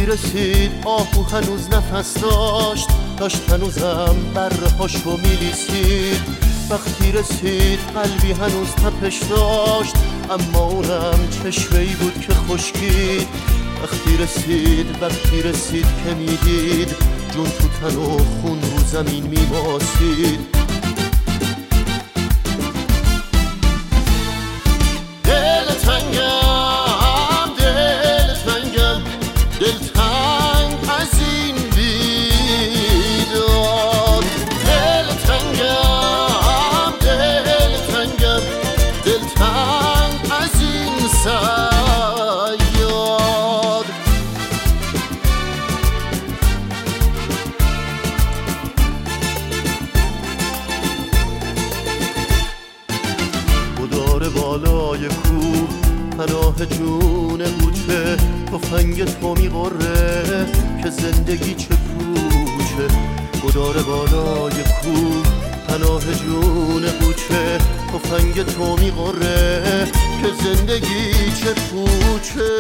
رسید آهو هنوز نفس داشت هنوزم بره هاشو میلیسید. وقتی رسید قلبی هنوز تپش داشت، اما اونم چشمه‌ای بود که خشکید. وقتی رسید که میدید جون تو تن و خون رو زمین میماسید. بالای کوه پناه جون بوچه، تفنگ تو میغره که زندگی چه پوچه. گدار بالای کوه پناه جون بوچه، تفنگ تو میغره که زندگی چه پوچه.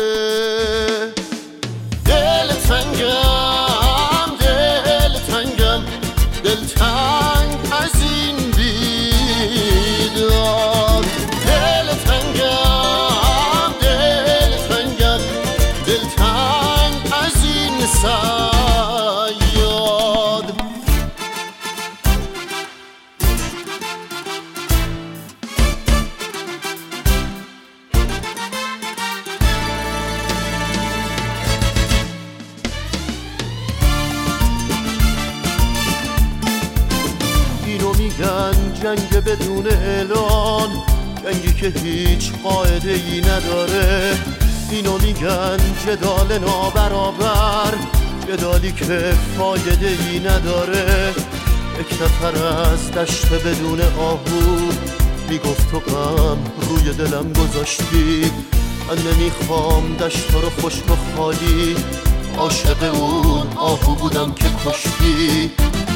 دل تنگم دلتنگ از این بیداد. دل تنگم از این صیاد. اینو میگن جنگ بدون اعلان، جنگی که هیچ قاعده ای نداره. اینو میگن جدال نابرابر، جدالی که فایده ای نداره. یک نفر از دشت بدون آهو میگفت تو غم روی دلم گذاشتی. من نمیخوام دشت رو خشک و خالی، عاشق اون آهو بودم که کشتی.